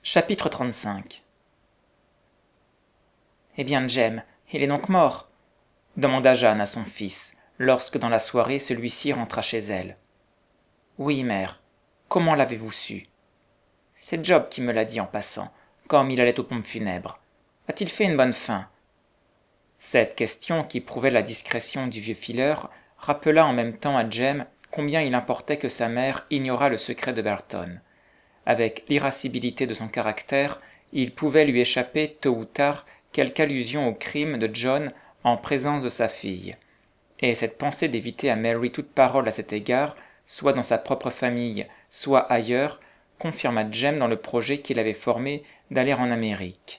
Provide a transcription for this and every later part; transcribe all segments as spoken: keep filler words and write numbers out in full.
Chapitre trente-cinq. Eh bien, Jem, il est donc mort demanda Jeanne à son fils, lorsque dans la soirée celui-ci rentra chez elle. Oui, mère. Comment l'avez-vous su? C'est Job qui me l'a dit en passant, comme il allait aux pompes funèbres. A-t-il fait une bonne fin? Cette question, qui prouvait la discrétion du vieux fileur, rappela en même temps à Jem combien il importait que sa mère ignorât le secret de Burton. Avec l'irascibilité de son caractère, il pouvait lui échapper tôt ou tard quelque allusion au crime de John en présence de sa fille. Et cette pensée d'éviter à Mary toute parole à cet égard, soit dans sa propre famille, soit ailleurs, confirma Jem dans le projet qu'il avait formé d'aller en Amérique.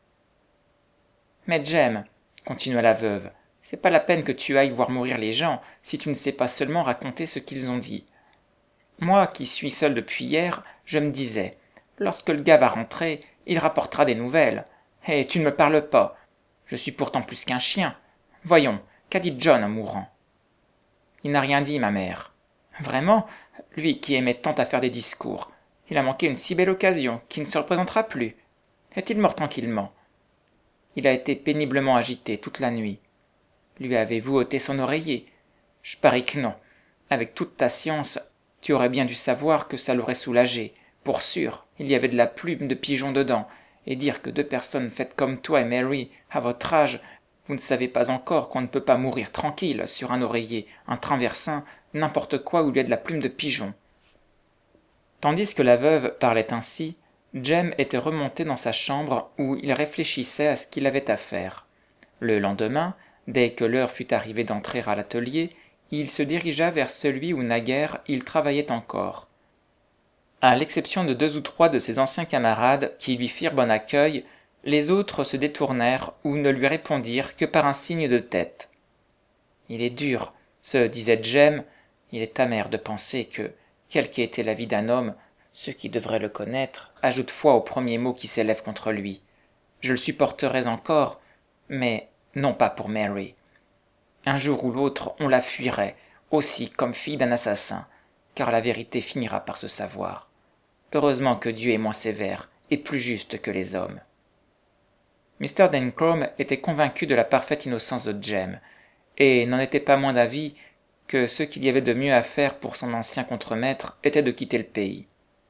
« Mais Jem, continua la veuve, c'est pas la peine que tu ailles voir mourir les gens si tu ne sais pas seulement raconter ce qu'ils ont dit. Moi, qui suis seul depuis hier, je me disais, lorsque le gars va rentrer, il rapportera des nouvelles. Et tu ne me parles pas. Je suis pourtant plus qu'un chien. Voyons, qu'a dit John en mourant? Il n'a rien dit, ma mère. Vraiment, lui qui aimait tant à faire des discours. Il a manqué une si belle occasion, qui ne se représentera plus. Est-il mort tranquillement? Il a été péniblement agité toute la nuit. Lui avez-vous ôté son oreiller? Je parie que non. Avec toute ta science, tu aurais bien dû savoir que ça l'aurait soulagé. Pour sûr, il y avait de la plume de pigeon dedans, et dire que deux personnes faites comme toi et Mary, à votre âge, vous ne savez pas encore qu'on ne peut pas mourir tranquille sur un oreiller, un traversin, n'importe quoi où il y a de la plume de pigeon. Tandis que la veuve parlait ainsi, Jem était remonté dans sa chambre où il réfléchissait à ce qu'il avait à faire. Le lendemain, dès que l'heure fut arrivée d'entrer à l'atelier, il se dirigea vers celui où naguère il travaillait encore. À l'exception de deux ou trois de ses anciens camarades qui lui firent bon accueil, les autres se détournèrent ou ne lui répondirent que par un signe de tête. Il est dur, se disait Jem, il est amer de penser que, quelle qu'ait été la vie d'un homme, ceux qui devraient le connaître ajoutent foi aux premiers mots qui s'élèvent contre lui. Je le supporterais encore, mais non pas pour Mary. Un jour ou l'autre, on la fuirait, aussi comme fille d'un assassin, car la vérité finira par se savoir. Heureusement que Dieu est moins sévère et plus juste que les hommes. Mr Dencombe était convaincu de la parfaite innocence de Jem, et n'en était pas moins d'avis que ce qu'il y avait de mieux à faire pour son ancien contremaître était de quitter le pays.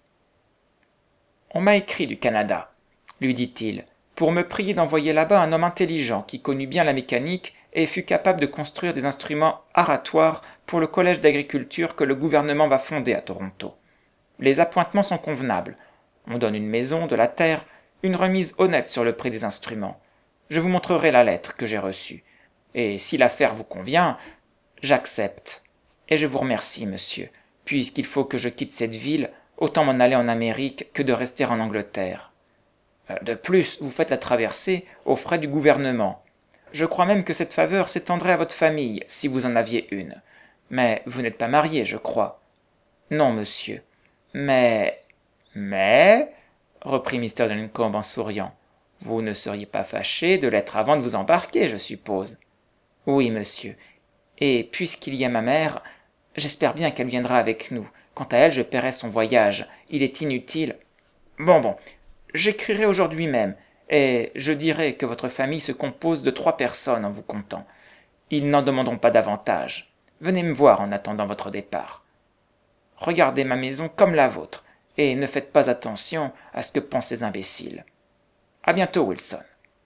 « On m'a écrit du Canada, lui dit-il, pour me prier d'envoyer là-bas un homme intelligent qui connut bien la mécanique et fut capable de construire des instruments aratoires pour le collège d'agriculture que le gouvernement va fonder à Toronto. Les appointements sont convenables. On donne une maison, de la terre, une remise honnête sur le prix des instruments. Je vous montrerai la lettre que j'ai reçue. Et si l'affaire vous convient, j'accepte. Et je vous remercie, monsieur, puisqu'il faut que je quitte cette ville, autant m'en aller en Amérique que de rester en Angleterre. De plus, vous faites la traversée aux frais du gouvernement. Je crois même que cette faveur s'étendrait à votre famille, si vous en aviez une. Mais vous n'êtes pas marié, je crois. Non, monsieur. Mais... Mais... reprit Mr Dencombe en souriant. Vous ne seriez pas fâché de l'être avant de vous embarquer, je suppose. Oui, monsieur. Et puisqu'il y a ma mère, j'espère bien qu'elle viendra avec nous. Quant à elle, je paierai son voyage. Il est inutile. Bon, bon, j'écrirai aujourd'hui même, et je dirai que votre famille se compose de trois personnes en vous comptant. Ils n'en demanderont pas davantage. Venez me voir en attendant votre départ. Regardez ma maison comme la vôtre, et ne faites pas attention à ce que pensent ces imbéciles. À bientôt, Wilson.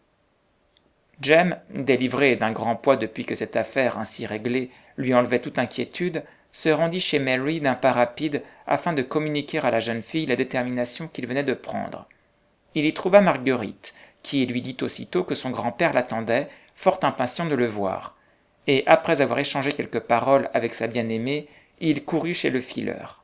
Jem, délivré d'un grand poids depuis que cette affaire ainsi réglée lui enlevait toute inquiétude, se rendit chez Mary d'un pas rapide afin de communiquer à la jeune fille la détermination qu'il venait de prendre. Il y trouva Marguerite, qui lui dit aussitôt que son grand-père l'attendait, fort impatient de le voir, et après avoir échangé quelques paroles avec sa bien-aimée, il courut chez le fileur.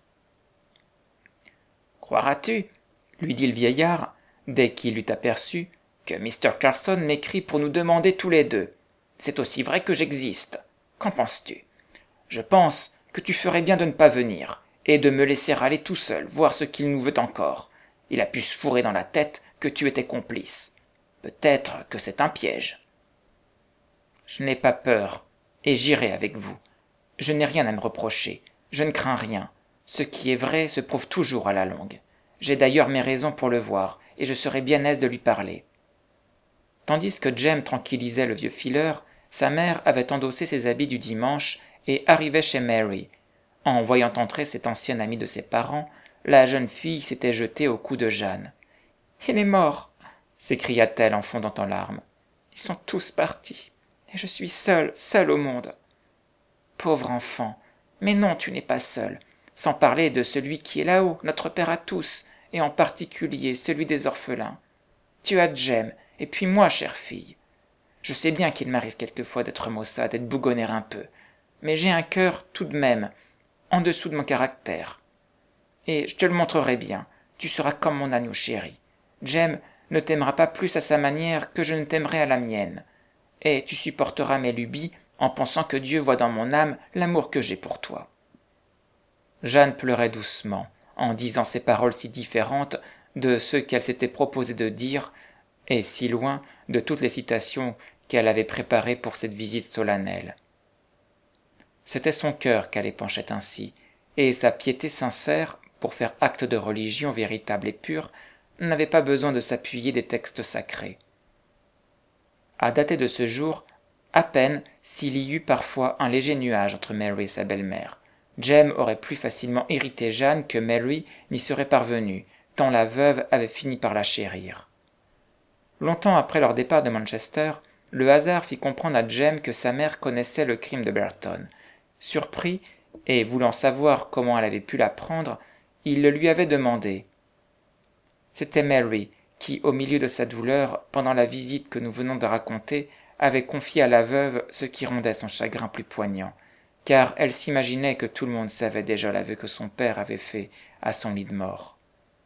« Croiras-tu, lui dit le vieillard, dès qu'il l'eut aperçu, que mister Carson m'écrit pour nous demander tous les deux. C'est aussi vrai que j'existe. Qu'en penses-tu? Je pense que tu ferais bien de ne pas venir, et de me laisser aller tout seul voir ce qu'il nous veut encore. Il a pu se fourrer dans la tête que tu étais complice. Peut-être que c'est un piège. Je n'ai pas peur, et j'irai avec vous. Je n'ai rien à me reprocher, je ne crains rien. Ce qui est vrai se prouve toujours à la longue. J'ai d'ailleurs mes raisons pour le voir, et je serais bien aise de lui parler. » Tandis que Jem tranquillisait le vieux fileur, sa mère avait endossé ses habits du dimanche et arrivait chez Mary. En voyant entrer cette ancienne amie de ses parents, la jeune fille s'était jetée au cou de Jeanne. « Il est mort !» s'écria-t-elle en fondant en larmes. « Ils sont tous partis, et je suis seule, seule au monde. »« Pauvre enfant, mais non, tu n'es pas seule, sans parler de celui qui est là-haut, notre père à tous, et en particulier celui des orphelins. Tu as Jem, et puis moi, chère fille. Je sais bien qu'il m'arrive quelquefois d'être maussade et de bougonner un peu, mais j'ai un cœur tout de même, en dessous de mon caractère. Et je te le montrerai bien, tu seras comme mon agneau chéri. Jem ne t'aimera pas plus à sa manière que je ne t'aimerai à la mienne, et tu supporteras mes lubies en pensant que Dieu voit dans mon âme l'amour que j'ai pour toi. » Jeanne pleurait doucement, en disant ces paroles si différentes de ceux qu'elle s'était proposé de dire, et si loin de toutes les citations qu'elle avait préparées pour cette visite solennelle. C'était son cœur qu'elle épanchait ainsi, et sa piété sincère, pour faire acte de religion véritable et pure, n'avait pas besoin de s'appuyer des textes sacrés. À dater de ce jour, à peine s'il y eut parfois un léger nuage entre Mary et sa belle-mère. Jem aurait plus facilement irrité Jeanne que Mary n'y serait parvenue, tant la veuve avait fini par la chérir. Longtemps après leur départ de Manchester, le hasard fit comprendre à Jem que sa mère connaissait le crime de Burton. Surpris, et voulant savoir comment elle avait pu l'apprendre, il le lui avait demandé. C'était Mary qui, au milieu de sa douleur, pendant la visite que nous venons de raconter, avait confié à la veuve ce qui rendait son chagrin plus poignant, car elle s'imaginait que tout le monde savait déjà l'aveu que son père avait fait à son lit de mort.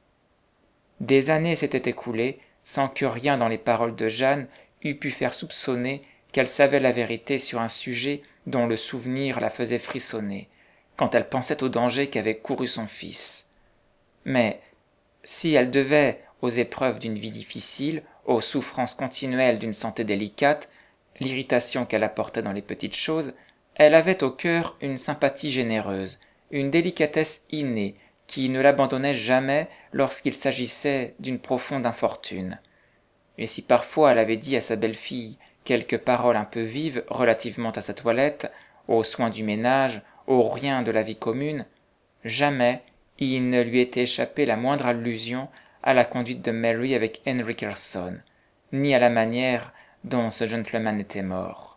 Des années s'étaient écoulées sans que rien dans les paroles de Jeanne eût pu faire soupçonner qu'elle savait la vérité sur un sujet dont le souvenir la faisait frissonner, quand elle pensait au danger qu'avait couru son fils. Mais si elle devait, aux épreuves d'une vie difficile, aux souffrances continuelles d'une santé délicate, l'irritation qu'elle apportait dans les petites choses, elle avait au cœur une sympathie généreuse, une délicatesse innée, qui ne l'abandonnait jamais lorsqu'il s'agissait d'une profonde infortune. Et si parfois elle avait dit à sa belle-fille quelques paroles un peu vives relativement à sa toilette, aux soins du ménage, aux riens de la vie commune, jamais il ne lui était échappé la moindre allusion à la conduite de Mary avec Henry Carson, ni à la manière dont ce gentleman était mort.